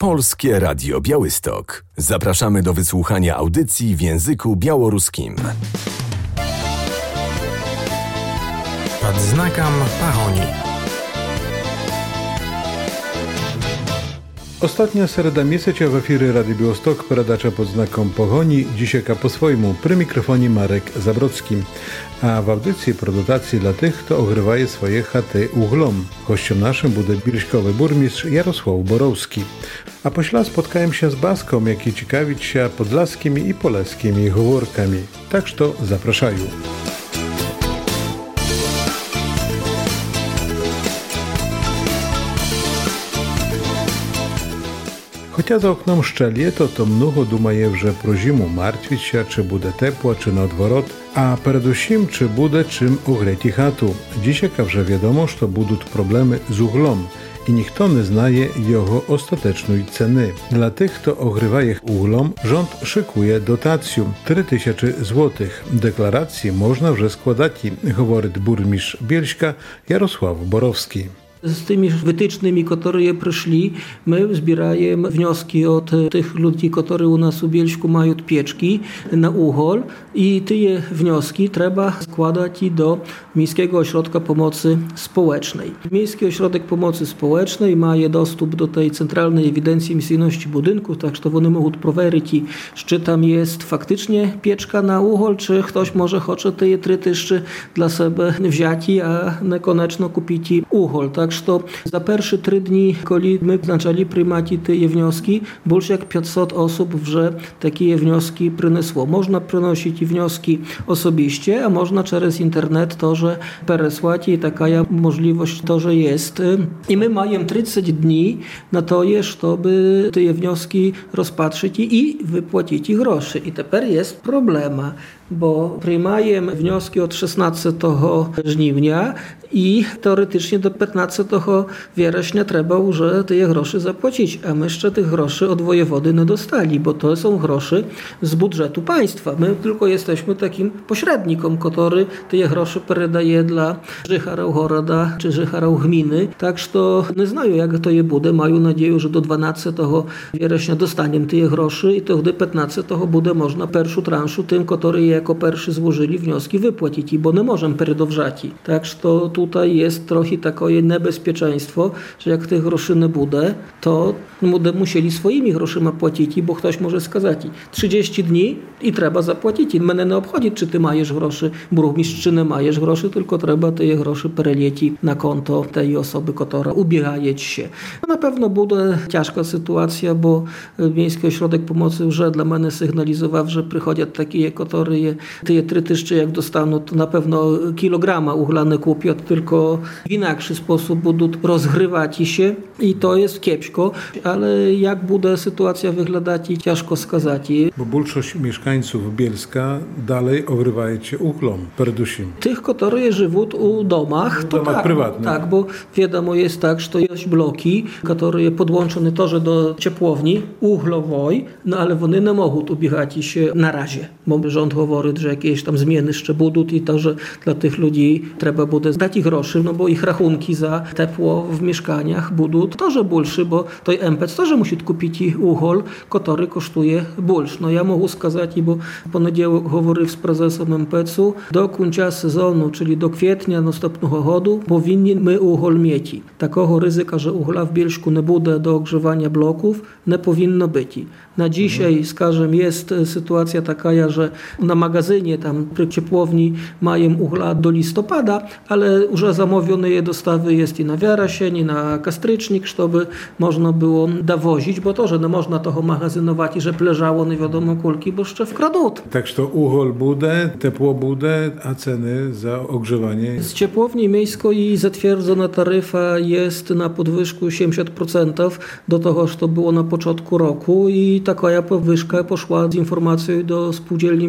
Polskie Radio Białystok. Zapraszamy do wysłuchania audycji w języku białoruskim. Pod znakiem Pahoni. Ostatnia sereda miesiąca w efiry Radio Białystok передача pod znakiem Pahoni, dzisiaj po swojemu, przy mikrofonie Marek Zabrocki. A w audycji pro dotacji dla tych, kto ogrywaje swoje chaty uglom. Gościem naszym będzie bielskowy burmistrz Jarosław Borowski. A pośla spotkałem się z Baską, jak i ciekawić się podlaskimi i poleskimi howorkami. Tak że zapraszają. Chociaż za oknem szczelie, to mnogo dumaje, że pro zimu martwić się, czy bude ciepło, czy na odwrot, a przedewszym, czy bude czym ogrzeć chatu. Dzisiaj że wiadomo, że będą problemy z uglom i nikt nie znaje jego ostatecznej ceny. Dla tych, kto ogrywa ich uglom, rząd szykuje dotację 3000 zł. Deklaracji można już składać, mówi burmistrz Bielska Jarosław Borowski. Z tymi wytycznymi, które przyszli, my zbieramy wnioski od tych ludzi, którzy u nas w Bielsku mają pieczki na uhol i te wnioski trzeba składać do Miejskiego Ośrodka Pomocy Społecznej. Miejski Ośrodek Pomocy Społecznej ma dostęp do tej centralnej ewidencji emisyjności budynków, tak że one mogą sprawdzić, czy tam jest faktycznie pieczka na uhol, czy ktoś może chce te 3000 dla siebie wziąć, a niekoniecznie kupić uhol. Tak że za pierwsze 3 dni, kiedy my zaczęli przyjmować te wnioski, больше jak 500 osób już takie wnioski przyniosło. Można przynosić wnioski osobiście, a można przez internet to, że przesłać i taka możliwość to, że jest. I my mamy 30 dni na to, żeby te wnioski rozpatrzyć i wypłacić groszy. I teraz jest problema, bo przyjmujemy wnioski od 16 żniwnia i teoretycznie do 15 września trzeba już te groszy zapłacić, a my jeszcze tych groszy od wojewody nie dostali, bo to są groszy z budżetu państwa. My tylko jesteśmy takim pośrednikiem, który te groszy perdaje dla życharów goroda czy życharów gminy, tak że nie znają, jak to je będzie. Mają nadzieję, że do 12 września dostaniemy te groszy i to wtedy 15 będzie można pierwszą transzę tym, którzy jako pierwszy złożyli wnioski, wypłacić, bo nie możemy przydowrzać. Tak że tutaj jest trochę takie niebezpieczeństwo, że jak tych groszy nie będzie, to będą musieli swoimi groszyma płacić, bo ktoś może skazać 30 dni i trzeba zapłacić. Mnie nie obchodzi, czy ty majesz groszy, burmistrz, czy nie majesz groszy, tylko trzeba te groszy przelecić na konto tej osoby, która ubiegaje się. Na pewno będzie ciężka sytuacja, bo Miejski Ośrodek Pomocy już dla mnie sygnalizował, że przychodzą takie, które te 3000 jak dostaną, to na pewno kilograma uglane kupią, tylko w inakszy sposób będą rozgrywać się i to jest kiepsko, ale jak będzie sytuacja wyglądać, ciężko skazać. Bo większość mieszkańców Bielska dalej ogrywają się uglom, przedewszym. Tych, którzy żyją u domach, to tak, prywatnych. Tak, bo wiadomo jest tak, że to jest bloki, które podłączone też do ciepłowni uglowej, no ale one nie mogą ubiegać się na razie, bo rząd mówi, że jakieś tam zmiany jeszcze będą i to, że dla tych ludzi trzeba będzie dać ich groszy, no bo ich rachunki za tepło w mieszkaniach będą też больше, bo to MPC też musi kupić uhol, który kosztuje больше. No ja mogę skazać, bo w poniedziałek mówię z prezesem MPC-u, do końca sezonu, czyli do kwietnia następnego roku powinni my uhol mieć. Takiego ryzyka, że uhla w Bielsku nie będzie do ogrzewania bloków, nie powinno być. Na dzisiaj, skażem, jest sytuacja taka, że na magazynie tam przy ciepłowni mają uhla do listopada, ale już zamówione je dostawy jest i na wrzesień, i na kastrycznik, żeby można było dowozić, bo to, że nie można toho magazynować i że leżało nie wiadomo kulki, bo jeszcze wkradą. Tak, że to uhol bude, tepło bude, a ceny za ogrzewanie? Z ciepłowni miejskiej zatwierdzona taryfa jest na podwyżku 70% do tego, że to było na początku roku i taka podwyżka poszła z informacją do spółdzielni mieszkaniowych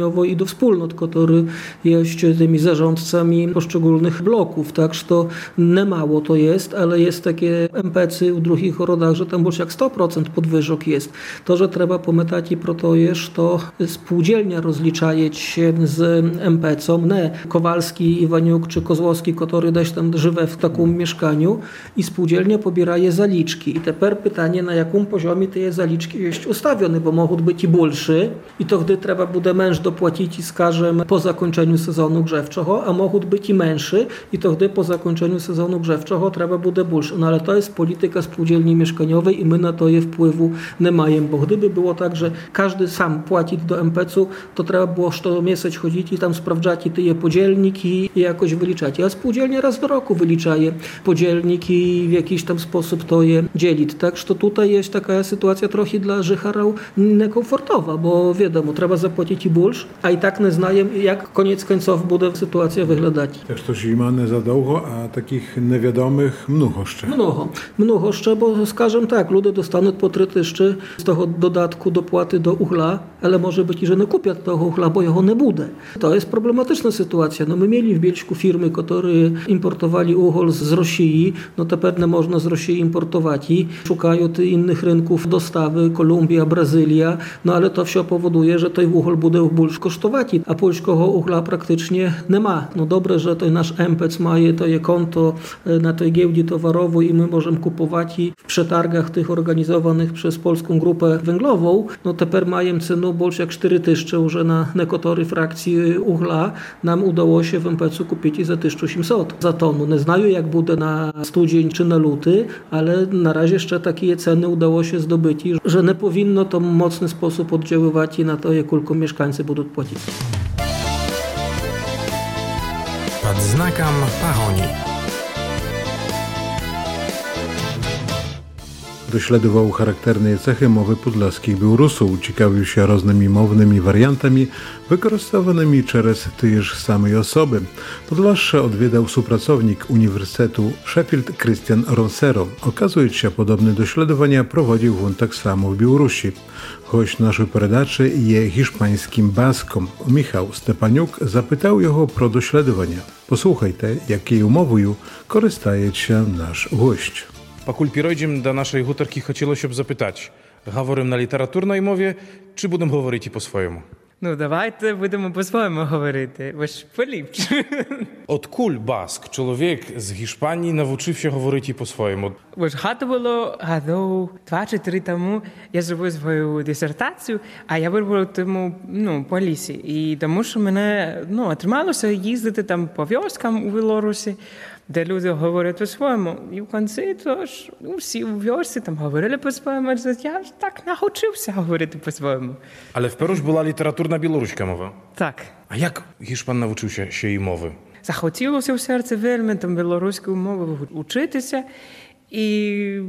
mieszkaniowej i do wspólnot, które jest tymi zarządcami poszczególnych bloków. Tak, że to nie mało to jest, ale jest takie MPC u drugich rodach, że tam już jak 100% podwyżek jest. To, że trzeba pamiętać i pro to jest, to spółdzielnia rozliczaje się z MPC-om, nie Kowalski, Iwaniuk czy Kozłowski, który też tam żywe w takim mieszkaniu i spółdzielnia pobieraje zaliczki. I teraz pytanie, na jakim poziomie te zaliczki jest ustawione, bo mogą być i bulszy i to gdy trzeba bude męż dopłacić i skażem po zakończeniu sezonu grzewczego, a mogą być i męższy i to gdy po zakończeniu sezonu grzewczego trzeba bude bulszy. No ale to jest polityka spółdzielni mieszkaniowej i my na to je wpływu nie mamy, bo gdyby było tak, że każdy sam płacić do MPC-u, to trzeba było co miesiąc chodzić i tam sprawdzać i tyje podzielniki i jakoś wyliczać. A spółdzielnia raz do roku wyliczaje podzielniki i w jakiś tam sposób to je dzielić. Tak, że tutaj jest taka sytuacja trochę dla życharów niekomfortowa, bo wiadomo, trzeba zapłacić i bulsz, a i tak nie znają, jak koniec końców będzie sytuacja wyglądać. Też to zima nie za długo, a takich niewiadomych mnoho jeszcze. Mnoho jeszcze, bo skażem tak, ludzie dostaną po 3 tyszczy z tego dodatku dopłaty do uchla, ale może być i że nie kupią tego uchla, bo jego nie bude. To jest problematyczna sytuacja. No my mieli w Bielsku firmy, które importowali uchoł z Rosji, no to pewnie można z Rosji importować i szukają innych rynków dostawy, Kolumbia, Brazylia, no ale to wszystko powoduje, że ten uchoł bude bulsz kosztować, a polskiego uchla praktycznie nie ma. No dobre, że to nasz MPC ma to je konto na tej giełdzie towarowej i my możemy kupować i w przetargach tych organizowanych przez Polską Grupę Węglową, no teraz mają cenę больше jak 4 tyszcze już na nekotory frakcji uchla nam udało się w MPC kupić za 1800 za tonę. Nie znają jak bude na studzień czy na luty, ale na razie jeszcze takie ceny udało się zdobyć, że nie powinno to w mocny sposób oddziaływać i na to, jak tylko mieszkańcy będą płacić. Pod znakiem Pahoni. Dośledował charakterne cechy mowy podlaskich Białorusów, ciekawił się różnymi mownymi wariantami wykorzystywanymi przez tyjeż samej osoby. Podlasze odwiedzał współpracownik Uniwersytetu Sheffield Christian Ronsero. Okazuje się, podobne dośledowania prowadził on tak samo w Białorusi. Choć naszej peredaczy je hiszpańskim baskom. Michał Stepaniuk zapytał jego pro dośledowania. Posłuchajcie, jakiej umowою korzystaje się nasz gość. Покуль перейдем до нашої гутарки, хотілося б запитати, говоримо на літературній мові, чи будемо говорити по-своєму? Ну, давайте будемо по-своєму говорити, бо ж поліпше. Откуль баск, чоловік з Гішпанії, навчився говорити по-своєму? Бо ж багато було годів 2 чи 3 тому, я зробив свою дисертацію, а я вибрав тому, по лісі. І тому, що мене, отрималося їздити там по вёскам у Білорусі, де люди говорять по-своєму. І в кінці тож, всі у вёсці там говорили по-своєму, я ж так навчився говорити по-своєму. Але вперше ж була літературна білоруська мова. Так. А як Гішпан навчився ще й мови? Захотілося в серці вельми там білоруську мову вчитися. І,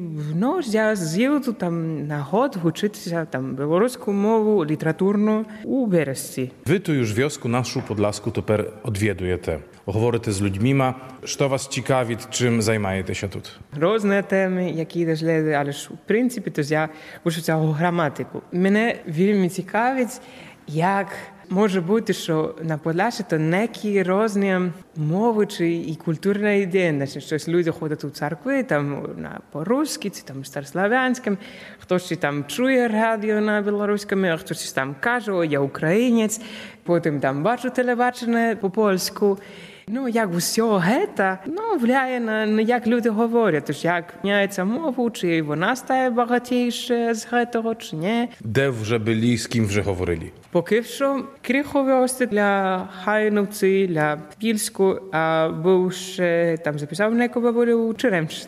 я з'їв тут там на год вчитися там білоруську мову літературну у Березці. Ви ту już wiosku нашу Podlasku тепер odwiedujecie. Говорите з людьми, що вас цікавить, чим займаєтеся тут? Різні теми, які досліджую, але ж, в принципі, то я вчуся граматику. Мене вельми цікавить, як може бути, що на Подляші то некі різні мови чи і культурна ідентичність. Щось люди ходять у церкви, там по-русски, чи там старослав'янським, хтось там чує радіо на білоруському, а хтось там каже, о, я українець, потім там бачу телебачення по-польську. Як усього гета, впливає на як люди говорять, тож як міняється мову, чи вона стає багатіше з гетого, чи ні. Де вже були, з ким вже говорили? Поки що Крихові для Хайновці, для Більську, а був ще там записав некого були у Черемчі.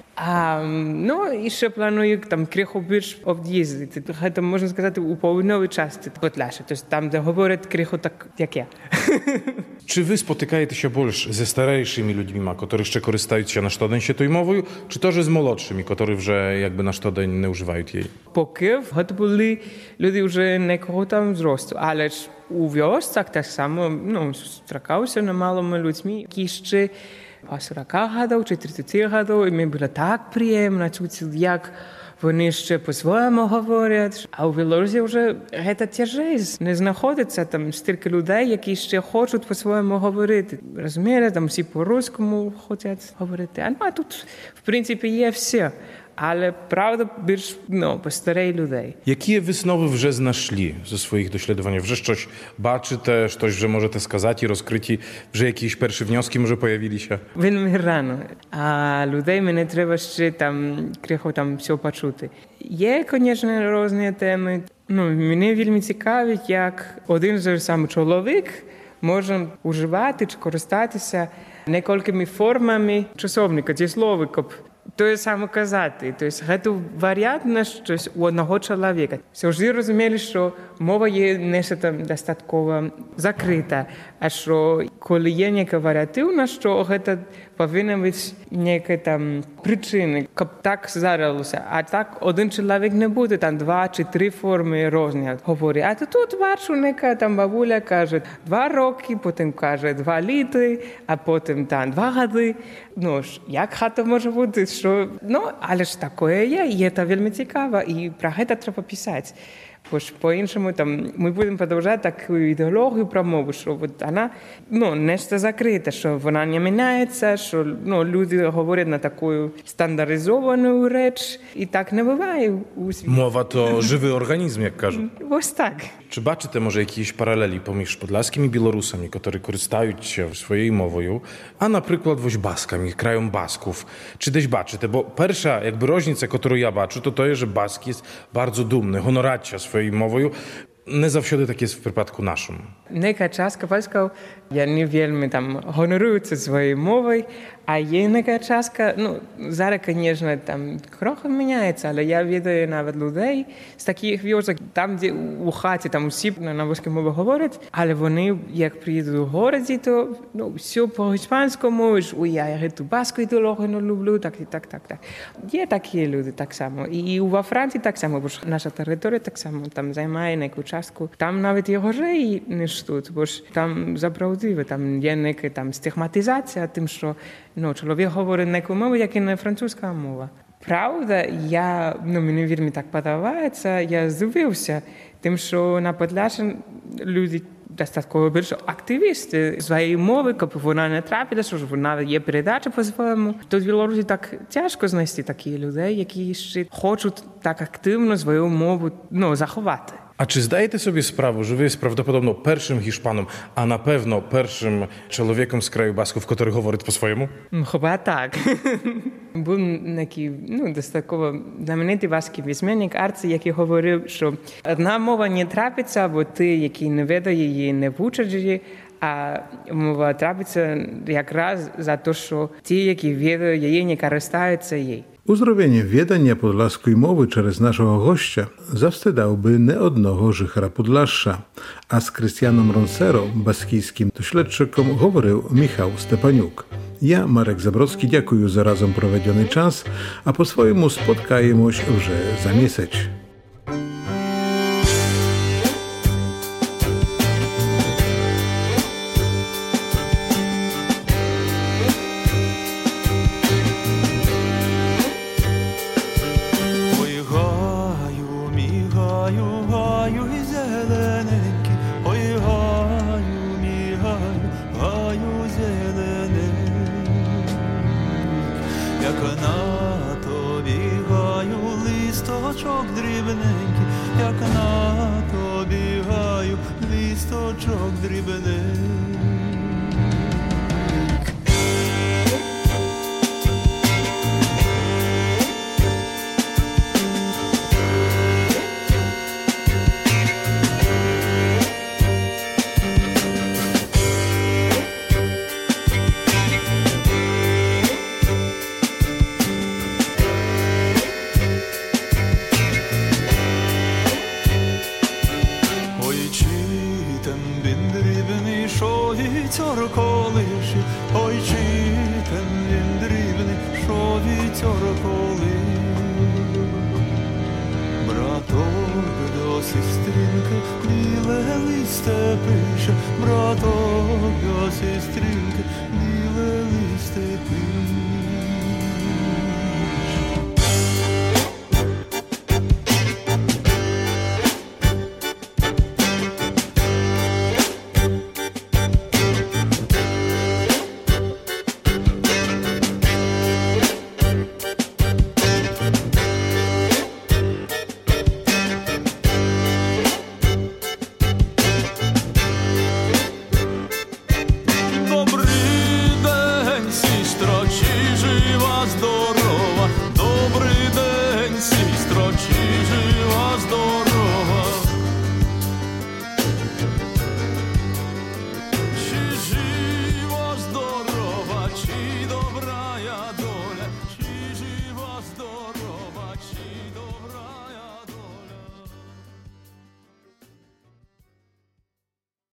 І ще планую там Крихов більш об'їздити. Це можна сказати у повинновій часті Подляші, тобто там, де говорять Крихов так, як я. Czy wy spotykacie się больше ze starszymi ludźmi, którzy jeszcze korzystają się na sztoden się tą mową, czy to, że z młodszymi, którzy już jakby na sztoden nie używają jej? Поки to byli ludzie już niekого tam wzrostu, ale u wioscach tak samo, strakał się na małymi ludźmi, які ще по 40 років чи 30 років, і мені було так приємно чути, як вони ще по-своєму говорять. А у Білорусі вже це тяжей. Не знаходиться там стільки людей, які ще хочуть по-своєму говорити. Розумієте, там всі по-руському хочуть говорити. А тут, в принципі, є все. Але, правда, більш по-старей людей. Які висновки вже знайшли зі своїх досліджень? Вже щось бачите, щось вже можете сказати і розкриті? Вже якісь перші внески, може, появилися? Вельми рано. А людей мені треба ще крихо все почути. Є, звісно, різні теми. Мене вельми цікавить, як один же сам чоловік може уживати чи користатися некількими формами часовника, дієсловика. То саме казати. Тобто, це варіантність у одного чоловіка. Завжди розуміли, що мова є не достатково закрита, а що коли є яка варіативна, що це повинна бути яка причина, щоб так здарилося. А так один чоловік не буде, 2 чи 3 форми різні говорить. А тут бачу, яка бабуля каже 2 роки, потім каже 2 літа, а потім 2 роки. Як це може бути? Що, але ж таке є, і це вельми цікаво, і про це треба писати. Бо ж по-іншому ми будемо продовжувати таку ідеологію про мову, що вона не закрита, що вона не міняється, що люди говорять на таку стандартизовану реч, і так не буває у світі. Мова то живий організм, як кажуть. Ось так. Чи бачите, може, якісь паралелі поміж подляськими білорусами, які користуються своєю мовою, а, наприклад, басками, краєм басków? Чи десь бачите? Бо перша, różnica, яку я бачу, то є, що баски є bardzo dumny, honoracia своєю мовою. Не завжди так є в випадку нашому. Нека частка польська, я не вельми гоноруються своєю мовою, а є нека частка, зараз, звісно, трохи міняється, але я відаю навіть людей з таких в'язок, там, де у хаті всі на польській мові говорять, але вони, як приїдуть у городі, то все по-іспанському, я ту баску ідеологію не люблю, так. Є такі люди так само. І у Франції так само, бо ж наша територія так само займає неку частку. Там навіть є гожей, ніж тут, бо ж там заправдиве, там є нека стигматизація тим, що чоловік говорить неку мову, як і не французька мова. Правда, мені вельми так подобається, я здивився тим, що на Подлящині люди достатково більше активісти своєї мови, щоб вона не трапила, що вона є передача по-своєму. Тут в Білорусі так тяжко знайти такі людей, які ще хочуть так активно свою мову заховати. А чи здаєте собі справу, що ви правдоподобно першим гішпаном, а напевно першим чоловіком з краю басків, який говорить по-своєму? Хіба так. Був такий, достатково знаменитий баский письменник Арці, який говорив, що одна мова не трапиться, бо ти, який не веде її, не вчить її, а мова трапиться якраз за те, що ті, які ведуть її, не користаються їй. Uzdrowienie wiedania podlaskiej mowy przez naszego gościa zawstydałby nie одного żychara Podlasza, a z Krystianem Ronsero, baskijskim dośledczykom, говорив Michał Stepaniuk. Ja, Marek Zabrocki, dziękuję za razem prowadzony czas, a po swojemu spotkajemy się już za miesiąc. листочок дрібненький, як на тобі гаю, листочок дрібненький. Колиші, ой, читем він дрібний, що вітер колиш. Браток до сестринки біле листе пише, браток до сестринки